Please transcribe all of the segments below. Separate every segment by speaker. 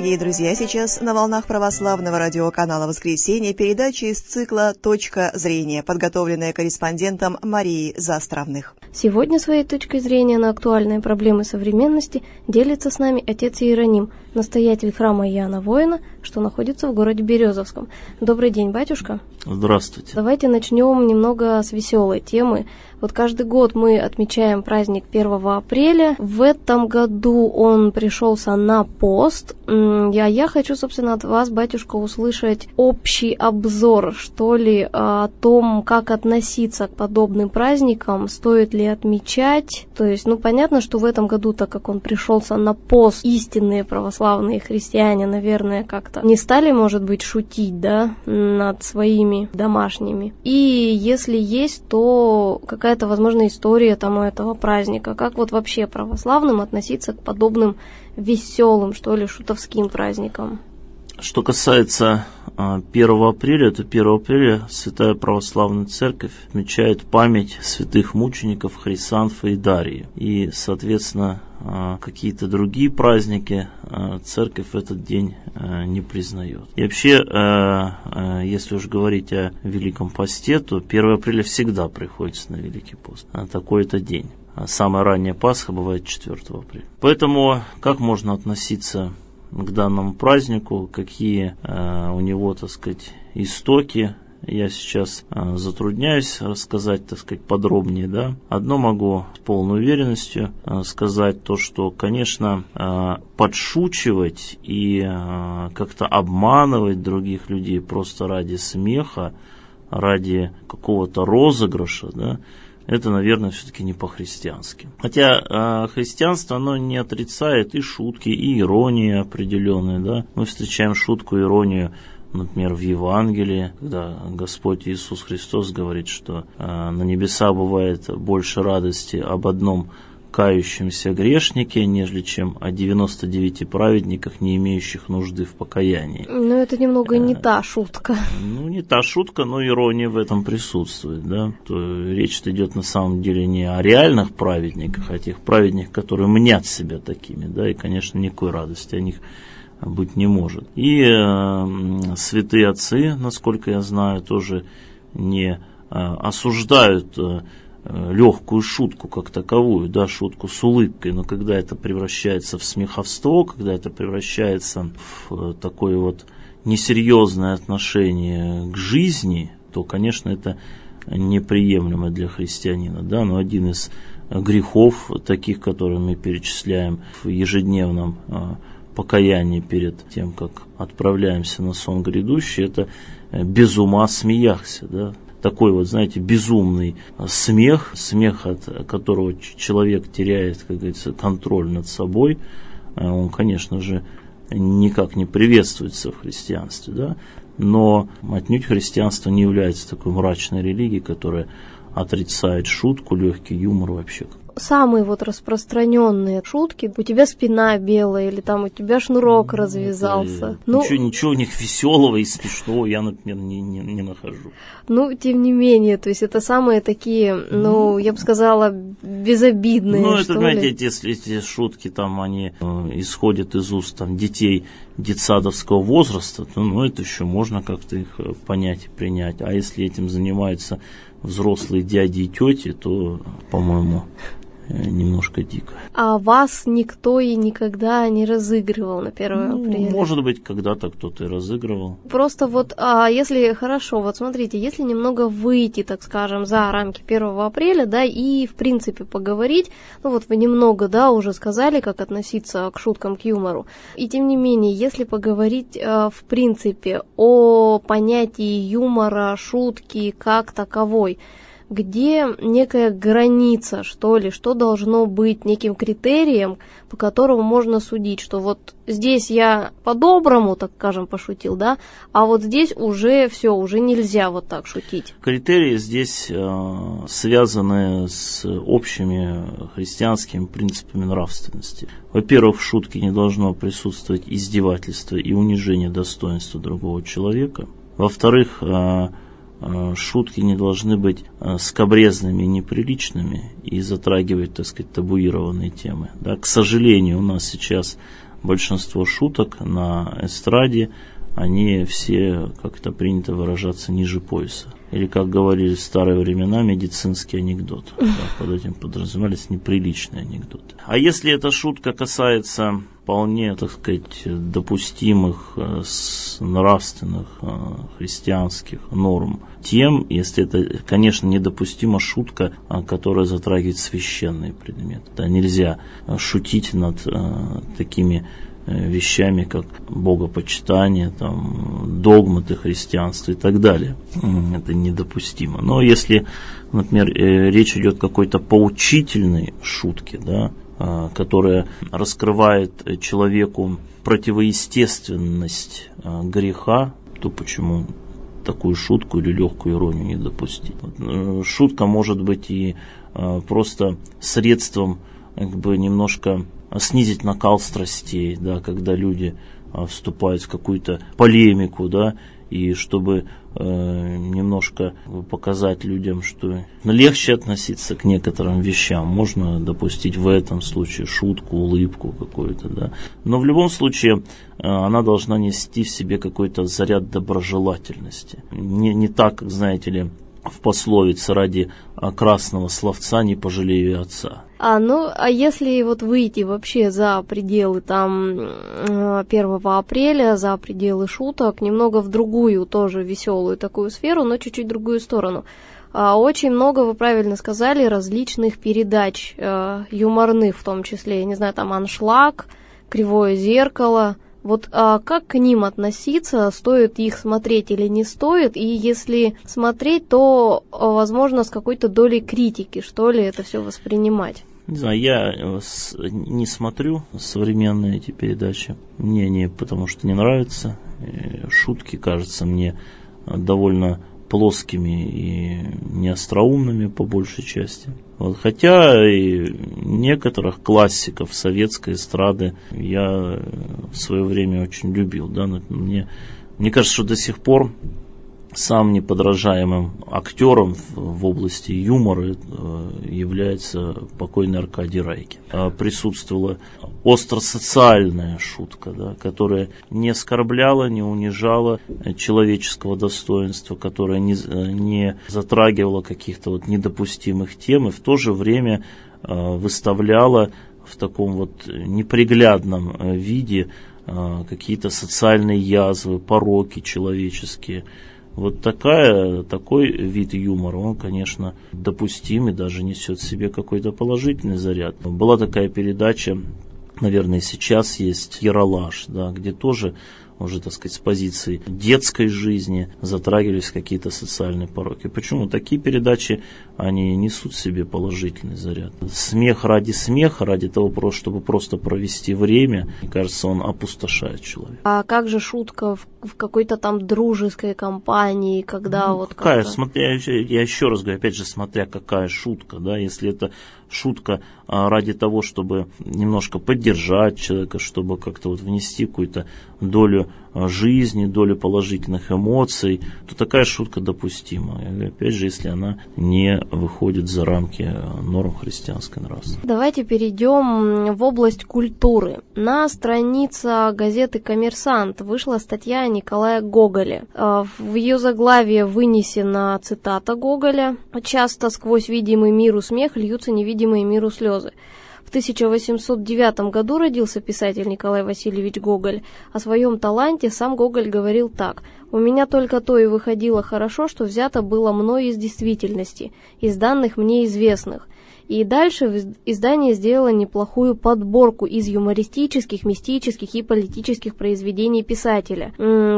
Speaker 1: Дорогие друзья, сейчас на волнах православного радиоканала «Воскресенье» передача из цикла «Точка зрения», подготовленная корреспондентом Марией Заостровных.
Speaker 2: Сегодня своей точкой зрения на актуальные проблемы современности делится с нами отец Иероним, настоятель храма Иоанна Воина, что находится в городе Березовском. Добрый день, батюшка.
Speaker 3: Здравствуйте.
Speaker 2: Давайте начнем немного с веселой темы. Вот каждый год мы отмечаем праздник 1 апреля. В этом году он пришелся на пост. Я хочу, собственно, от вас, батюшка, услышать общий обзор, что ли, о том, как относиться к подобным праздникам, стоит ли отмечать. То есть, понятно, что в этом году, так как он пришелся на пост, истинные православные христиане, наверное, как-то не стали, может быть, шутить, да, над своими домашними. И если есть, то какая-то, возможно, история там этого праздника. Как вот вообще православным относиться к подобным веселым, что ли, шутовским праздникам?
Speaker 3: Что касается 1 апреля, то 1 апреля Святая Православная Церковь отмечает память святых мучеников Хрисанфа и Дарьи. И, соответственно, какие-то другие праздники Церковь в этот день не признает. И вообще, если уж говорить о Великом Посте, то 1 апреля всегда приходится на Великий пост. Такой-то день. Самая ранняя Пасха бывает 4 апреля. Поэтому как можно относиться к данному празднику, какие у него, так сказать, истоки, я сейчас затрудняюсь рассказать, так сказать, подробнее, да. Одно могу с полной уверенностью сказать, то, что, конечно, подшучивать и как-то обманывать других людей просто ради смеха, ради какого-то розыгрыша, да, это, наверное, все-таки не по-христиански. Хотя христианство, оно не отрицает и шутки, и иронии определенные, да. Мы встречаем шутку, иронию, например, в Евангелии, когда Господь Иисус Христос говорит, что на небеса бывает больше радости об одном кающемся грешнике, нежели чем о 99 праведниках, не имеющих нужды в покаянии.
Speaker 2: Но это немного не та шутка.
Speaker 3: Не та шутка, но ирония в этом присутствует, да. То речь идет на самом деле не о реальных праведниках, а о тех праведниках, которые мнят себя такими, да, и, конечно, никакой радости о них быть не может. И святые отцы, насколько я знаю, тоже не осуждают легкую шутку как таковую, да, шутку с улыбкой, но когда это превращается в смеховство, когда это превращается в такое вот несерьезное отношение к жизни, то, конечно, это неприемлемо для христианина, да, но один из грехов, таких, которые мы перечисляем в ежедневном покаянии перед тем, как отправляемся на сон грядущий, это без ума смеяхся, да. Такой вот, знаете, безумный смех, от которого человек теряет, как говорится, контроль над собой, он, конечно же, никак не приветствуется в христианстве, да, но отнюдь христианство не является такой мрачной религией, которая отрицает шутку, легкий юмор вообще.
Speaker 2: Самые вот распространенные шутки: у тебя спина белая, или там у тебя шнурок развязался.
Speaker 3: Ничего у них веселого и смешного я, например, не нахожу.
Speaker 2: Тем не менее, то есть это самые такие, я бы сказала, безобидные.
Speaker 3: Это, знаете, эти шутки, там, они исходят из уст там детей детсадовского возраста, то, это еще можно как-то их понять и принять. А если этим занимаются взрослые дяди и тети, то, по-моему, немножко дико.
Speaker 2: А вас никто и никогда не разыгрывал на 1 апреля?
Speaker 3: Может быть, когда-то кто-то и разыгрывал.
Speaker 2: Просто если хорошо, вот смотрите, если немного выйти, так скажем, за рамки 1 апреля, да, и, в принципе, поговорить, вы немного, да, уже сказали, как относиться к шуткам, к юмору. И, тем не менее, если поговорить, в принципе, о понятии юмора, шутки как таковой, где некая граница, что ли, что должно быть неким критерием, по которому можно судить, что вот здесь я по-доброму, так скажем, пошутил, да, а вот здесь уже все, уже нельзя вот так шутить.
Speaker 3: Критерии здесь связаны с общими христианскими принципами нравственности. Во-первых, в шутке не должно присутствовать издевательство и унижение достоинства другого человека. Во-вторых, шутки не должны быть скабрезными и неприличными и затрагивать, так сказать, табуированные темы. Да, к сожалению, у нас сейчас большинство шуток на эстраде, они все, как это принято выражаться, ниже пояса. Или, как говорили в старые времена, медицинский анекдот. Да, под этим подразумевались неприличные анекдоты. А если эта шутка касается вполне, так сказать, допустимых нравственных, христианских норм тем, если это, конечно, недопустима шутка, которая затрагивает священные предметы. Да, нельзя шутить над такими вещами, как богопочитание, там, догматы христианства и так далее. Это недопустимо. Но если, например, речь идет о какой-то поучительной шутке, да, которая раскрывает человеку противоестественность греха, то почему такую шутку или легкую иронию не допустить? Шутка может быть и просто средством, как бы, немножко снизить накал страстей, да, когда люди вступают в какую-то полемику, да, и чтобы немножко показать людям, что легче относиться к некоторым вещам, можно допустить в этом случае шутку, улыбку какую-то, да. Но в любом случае она должна нести в себе какой-то заряд доброжелательности. Не так, как, знаете ли, в пословице: ради красного словца не пожалею и отца.
Speaker 2: А если вот выйти вообще за пределы там 1 апреля, за пределы шуток, немного в другую, тоже веселую такую сферу, но чуть-чуть другую сторону. Очень много, вы правильно сказали, различных передач, юморных в том числе, я не знаю, там «Аншлаг», «Кривое зеркало». Вот как к ним относиться, стоит их смотреть или не стоит, и если смотреть, то, возможно, с какой-то долей критики, что ли, это все воспринимать?
Speaker 3: Не знаю, я не смотрю современные эти передачи, мне не потому что не нравятся, шутки кажутся мне довольно плоскими и неостроумными по большей части. Вот, хотя и некоторых классиков советской эстрады я в свое время очень любил. Да? Мне кажется, что до сих пор самым неподражаемым актером в области юмора является покойный Аркадий Райкин. Присутствовала остросоциальная шутка, да, которая не оскорбляла, не унижала человеческого достоинства, которая не затрагивала каких-то вот недопустимых тем и в то же время выставляла в таком вот неприглядном виде какие-то социальные язвы, пороки человеческие. Вот такой вид юмора, он, конечно, допустим и даже несет в себе какой-то положительный заряд. Была такая передача, наверное, сейчас есть «Ералаш», да, где тоже уже, так сказать, с позиции детской жизни затрагивались какие-то социальные пороки. Почему? Такие передачи, они несут в себе положительный заряд. Смех, ради того, чтобы просто провести время, мне кажется, он опустошает человека.
Speaker 2: А как же шутка в какой-то там дружеской компании, когда вот
Speaker 3: какая, смотря, я еще раз говорю, опять же, смотря какая шутка, да, если это шутка ради того, чтобы немножко поддержать человека, чтобы как-то вот внести какую-то долю жизни, долю положительных эмоций, то такая шутка допустима. И опять же, если она не выходит за рамки норм христианской нравственности.
Speaker 2: Давайте перейдем в область культуры. На странице газеты «Коммерсант» вышла статья Николая Гоголя. В ее заглавие вынесена цитата Гоголя: «Часто сквозь видимый миру смех льются невидимые миру слезы». В 1809 году родился писатель Николай Васильевич Гоголь. О своем таланте сам Гоголь говорил так: «У меня только то и выходило хорошо, что взято было мной из действительности, из данных мне известных». И дальше издание сделало неплохую подборку из юмористических, мистических и политических произведений писателя.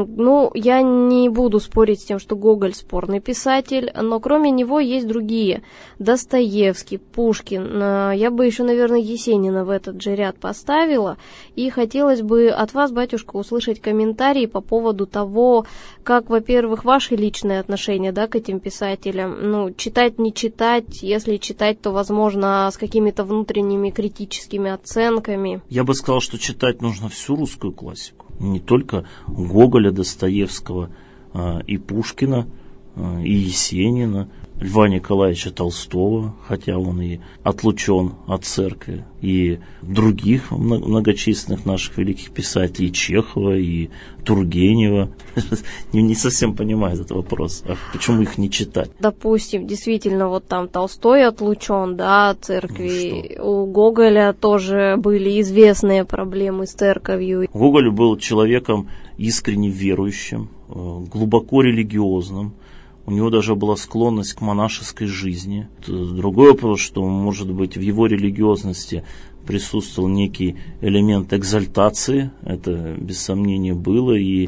Speaker 2: Я не буду спорить с тем, что Гоголь спорный писатель, но кроме него есть другие. Достоевский, Пушкин. Я бы еще, наверное, Есенина в этот же ряд поставила. И хотелось бы от вас, батюшка, услышать комментарии по поводу того, как, во-первых, ваши личные отношения, да, к этим писателям. Читать, не читать, если читать, то, возможно, с какими-то внутренними критическими оценками.
Speaker 3: Я бы сказал, что читать нужно всю русскую классику. Не только Гоголя, Достоевского и Пушкина, и Есенина. Льва Николаевича Толстого, хотя он и отлучен от церкви, и других многочисленных наших великих писателей, Чехова и Тургенева. Не совсем понимаю этот вопрос, а почему их не читать?
Speaker 2: Допустим, действительно, вот там Толстой отлучен, да, от церкви, у Гоголя тоже были известные проблемы с церковью.
Speaker 3: Гоголь был человеком искренне верующим, глубоко религиозным. У него даже была склонность к монашеской жизни. Другой вопрос, что, может быть, в его религиозности присутствовал некий элемент экзальтации. Это, без сомнения, было, и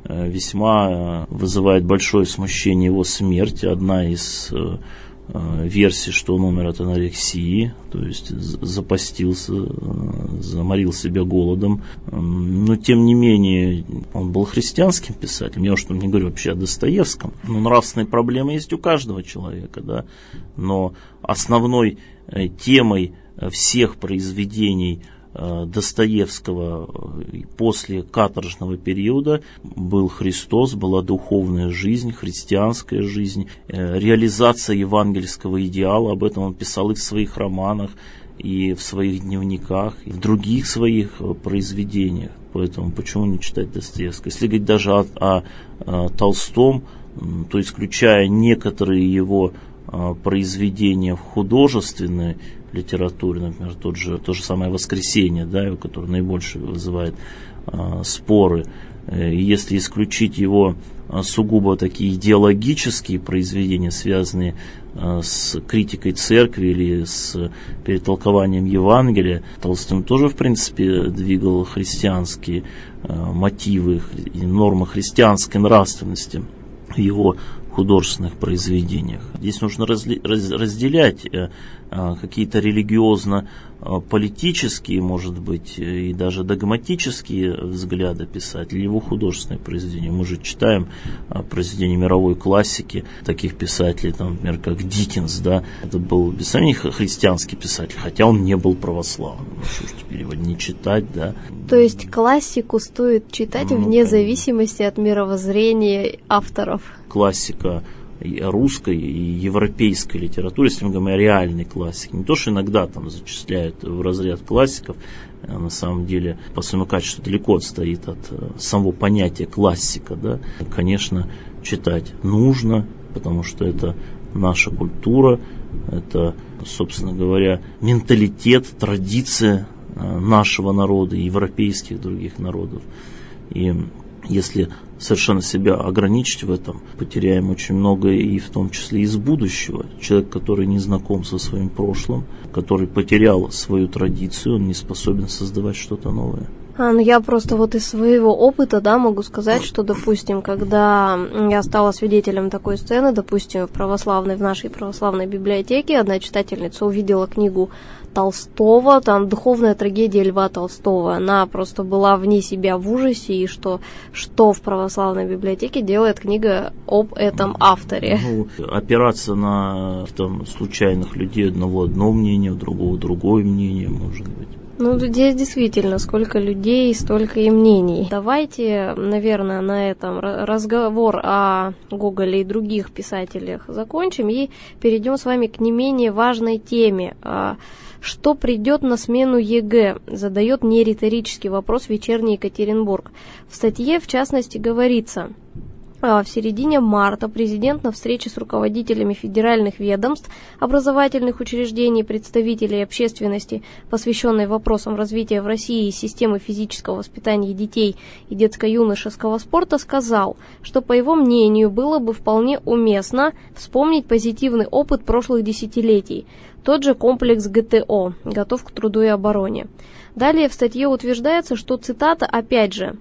Speaker 3: весьма вызывает большое смущение его смерть. Одна из версий, что он умер от анорексии, то есть запастился, заморил себя голодом. Но, тем не менее, он был христианским писателем. Я уж не говорю вообще о Достоевском. Но нравственные проблемы есть у каждого человека, да. Но основной темой всех произведений Достоевского после каторжного периода был Христос, была духовная жизнь, христианская жизнь, реализация евангельского идеала. Об этом он писал и в своих романах, и в своих дневниках, и в других своих произведениях. Поэтому почему не читать Достоевского? Если говорить даже о Толстом, то исключая некоторые его произведения в художественной литературе, например, то же самое «Воскресенье», да, которое наибольше вызывает споры. И если исключить его сугубо такие идеологические произведения, связанные с критикой церкви или с перетолкованием Евангелия, Толстой тоже, в принципе, двигал христианские мотивы и нормы христианской нравственности в его художественных произведениях. Здесь нужно разделять какие-то религиозно-политические, может быть, и даже догматические взгляды писателя, его художественные произведения. Мы же читаем произведения мировой классики, таких писателей, там, например, как Диккенс, да, это был, без сомнения, христианский писатель, хотя он не был православным. Ну, что ж теперь его не читать, да?
Speaker 2: То есть классику стоит читать вне зависимости от мировоззрения авторов? Классика
Speaker 3: русской и европейской литературы, если мы говорим о реальной классике, не то, что иногда там зачисляют в разряд классиков, на самом деле по своему качеству далеко отстоит от самого понятия классика, да, конечно, читать нужно, потому что это наша культура, это, собственно говоря, менталитет, традиция нашего народа и европейских других народов. И если совершенно себя ограничить в этом, потеряем очень многое, и в том числе из будущего. Человек, который не знаком со своим прошлым, который потерял свою традицию, он не способен создавать что-то новое.
Speaker 2: Ну я просто вот из своего опыта, да, могу сказать, что, допустим, когда я стала свидетелем такой сцены, допустим, в нашей православной библиотеке одна читательница увидела книгу Толстого, там «Духовная трагедия Льва Толстого». Она просто была вне себя в ужасе, и что в православной библиотеке делает книга об этом авторе.
Speaker 3: Опираться на там случайных людей, одного одно мнение, у другого другое мнение, может быть.
Speaker 2: Здесь действительно сколько людей, столько и мнений. Давайте, наверное, на этом разговор о Гоголе и других писателях закончим и перейдем с вами к не менее важной теме. Что придет на смену ЕГЭ? Задает нериторический вопрос «Вечерний Екатеринбург». В статье, в частности, говорится: в середине марта президент на встрече с руководителями федеральных ведомств, образовательных учреждений, представителей общественности, посвященной вопросам развития в России системы физического воспитания детей и детско-юношеского спорта, сказал, что, по его мнению, было бы вполне уместно вспомнить позитивный опыт прошлых десятилетий, тот же комплекс ГТО, готов к труду и обороне. Далее в статье утверждается, что цитата, опять же,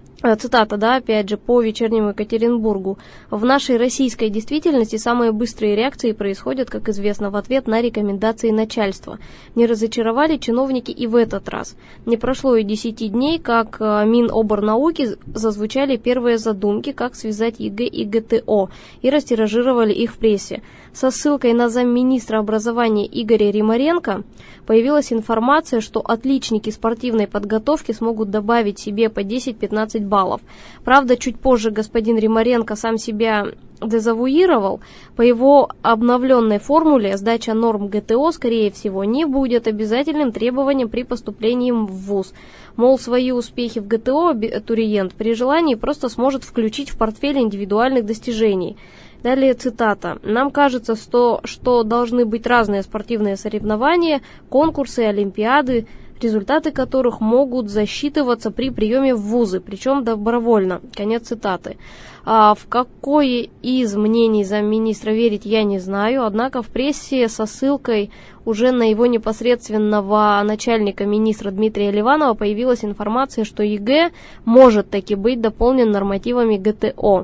Speaker 2: по «Вечернему Екатеринбургу». В нашей российской действительности самые быстрые реакции происходят, как известно, в ответ на рекомендации начальства. Не разочаровали чиновники и в этот раз. Не прошло и 10 дней, как Миноборнауки зазвучали первые задумки, как связать ЕГЭ и ГТО, и растиражировали их в прессе. Со ссылкой на замминистра образования Игоря Римаренко появилась информация, что отличники спортивной подготовки смогут добавить себе по 10-15 баллов. Правда, чуть позже господин Римаренко сам себя дезавуировал. По его обновленной формуле сдача норм ГТО, скорее всего, не будет обязательным требованием при поступлении в вуз. Мол, свои успехи в ГТО абитуриент при желании просто сможет включить в портфель индивидуальных достижений. Далее цитата. «Нам кажется, что должны быть разные спортивные соревнования, конкурсы, олимпиады, результаты которых могут засчитываться при приеме в вузы, причем добровольно». Конец цитаты. В какое из мнений замминистра верить я не знаю, однако в прессе со ссылкой уже на его непосредственного начальника министра Дмитрия Ливанова появилась информация, что ЕГЭ может таки быть дополнен нормативами ГТО.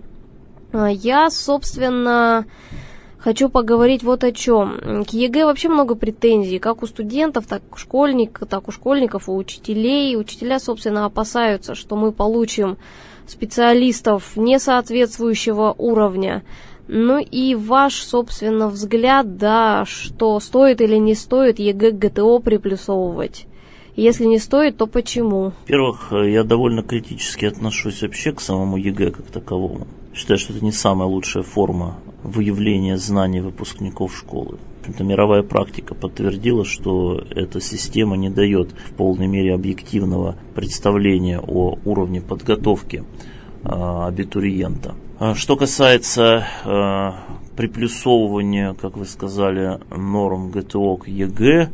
Speaker 2: Я, собственно, хочу поговорить вот о чем. К ЕГЭ вообще много претензий, как у студентов, так у школьников, у учителей. Учителя, собственно, опасаются, что мы получим специалистов не соответствующего уровня. Ну и ваш, собственно, взгляд, да, что стоит или не стоит ЕГЭ к ГТО приплюсовывать. Если не стоит, то почему?
Speaker 3: Во-первых, я довольно критически отношусь вообще к самому ЕГЭ как таковому. Считаю, что это не самая лучшая форма выявления знаний выпускников школы. Это мировая практика подтвердила, что эта система не дает в полной мере объективного представления о уровне подготовки абитуриента. Что касается приплюсовывания, как вы сказали, норм ГТО к ЕГЭ,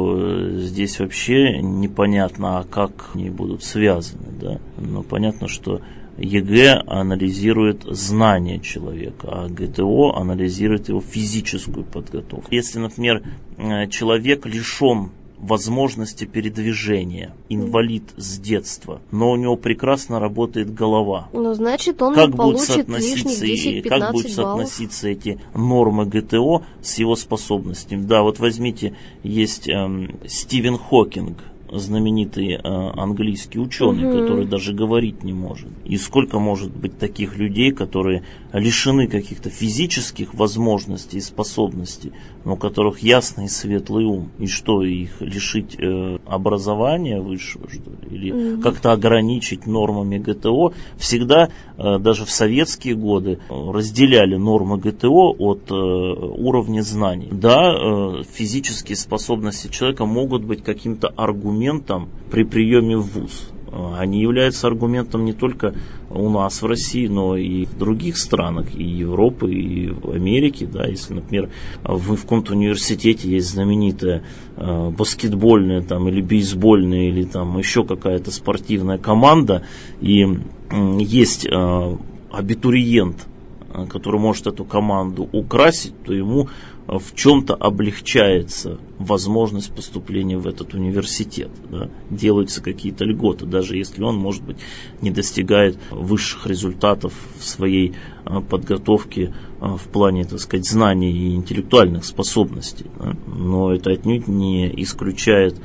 Speaker 3: то здесь вообще непонятно, как они будут связаны. Да? Но понятно, что ЕГЭ анализирует знания человека, а ГТО анализирует его физическую подготовку. Если, например, человек лишен возможности передвижения, инвалид с детства, но у него прекрасно работает голова.
Speaker 2: Ну, значит, он не получит лишних 10-15
Speaker 3: как будут соотноситься эти нормы ГТО с его способностями? Да, вот возьмите, есть Стивен Хокинг, знаменитый английский ученый, который даже говорить не может. И сколько может быть таких людей, которые лишены каких-то физических возможностей и способностей, но у которых ясный и светлый ум. И что, их лишить образования высшего, что ли? Или как-то ограничить нормами ГТО? Всегда, даже в советские годы, разделяли нормы ГТО от уровня знаний. Да, физические способности человека могут быть каким-то аргументом при приеме в вуз. Они являются аргументом не только у нас в России, но и в других странах, и Европы, и в Америке. Да, если, например, в каком-то университете есть знаменитая баскетбольная или бейсбольная, или еще какая-то спортивная команда, и есть абитуриент, который может эту команду украсить, то ему в чем-то облегчается возможность поступления в этот университет. Да? Делаются какие-то льготы, даже если он, может быть, не достигает высших результатов в своей подготовке в плане, так сказать, знаний и интеллектуальных способностей. Да? Но это отнюдь не исключает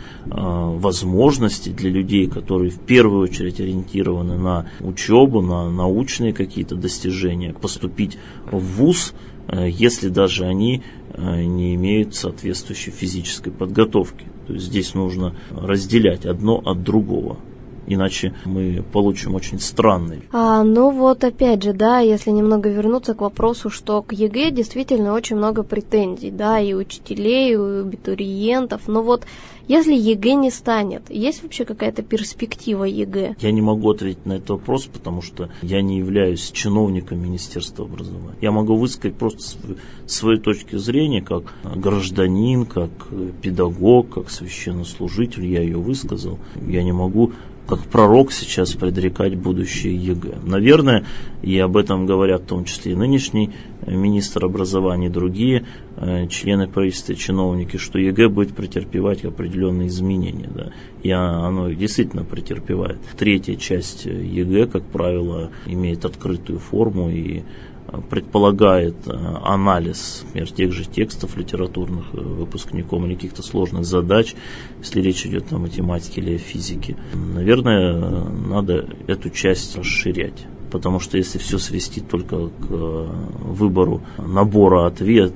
Speaker 3: возможности для людей, которые в первую очередь ориентированы на учебу, на научные какие-то достижения, поступить в вуз, если даже они не имеют соответствующей физической подготовки. То есть здесь нужно разделять одно от другого. Иначе мы получим очень странный.
Speaker 2: Ну вот опять же, да, если немного вернуться к вопросу, что к ЕГЭ действительно очень много претензий, да, и у учителей, и у абитуриентов. Но вот если ЕГЭ не станет, есть вообще какая-то перспектива ЕГЭ?
Speaker 3: Я не могу ответить на этот вопрос, потому что я не являюсь чиновником Министерства образования. Я могу высказать просто свою точку зрения, как гражданин, как педагог, как священнослужитель, я ее высказал. Я не могу как пророк сейчас предрекать будущее ЕГЭ. Наверное, и об этом говорят в том числе и нынешний министр образования, и другие члены правительства, чиновники, что ЕГЭ будет претерпевать определенные изменения. Да. И оно действительно претерпевает. Третья часть ЕГЭ, как правило, имеет открытую форму и предполагает анализ, например, тех же текстов литературных выпускником или каких-то сложных задач, если речь идет о математике или о физике. Наверное, надо эту часть расширять. Потому что если все свести только к выбору набора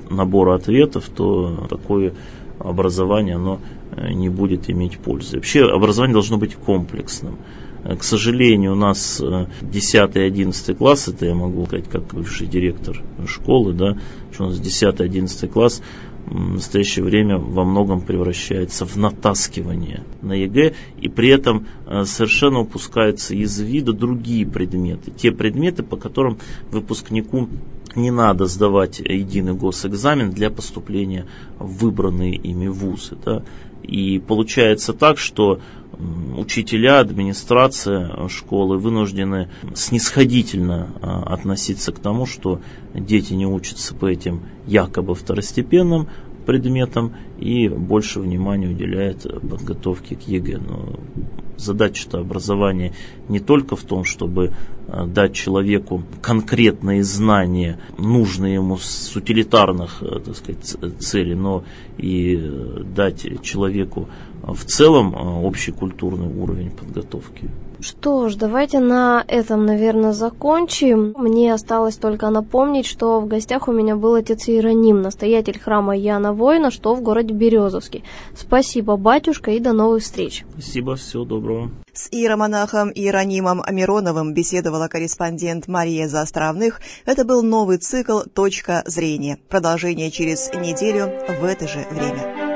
Speaker 3: ответов, то такое образование оно не будет иметь пользы. Вообще образование должно быть комплексным. К сожалению, у нас 10 и 11 класс, это я могу сказать как бывший директор школы, да, что у нас 10 и 11 класс в настоящее время во многом превращается в натаскивание на ЕГЭ, и при этом совершенно упускаются из вида другие предметы. Те предметы, по которым выпускнику не надо сдавать единый госэкзамен для поступления в выбранные ими вузы. Да. И получается так, что учителя, администрация школы вынуждены снисходительно относиться к тому, что дети не учатся по этим якобы второстепенным предметам и больше внимания уделяют подготовке к ЕГЭ. Но задача-то образования не только в том, чтобы дать человеку конкретные знания, нужные ему с утилитарных, так сказать, целей, но и дать человеку в целом общий культурный уровень подготовки.
Speaker 2: Что ж, давайте на этом, наверное, закончим. Мне осталось только напомнить, что в гостях у меня был отец Иероним, настоятель храма Иоанна Воина, что в городе Березовске. Спасибо, батюшка, и до новых встреч.
Speaker 3: Спасибо, всего доброго.
Speaker 1: С иеромонахом Иеронимом Мироновым беседовала корреспондент Мария Заостровных. Это был новый цикл «Точка зрения». Продолжение через неделю в это же время.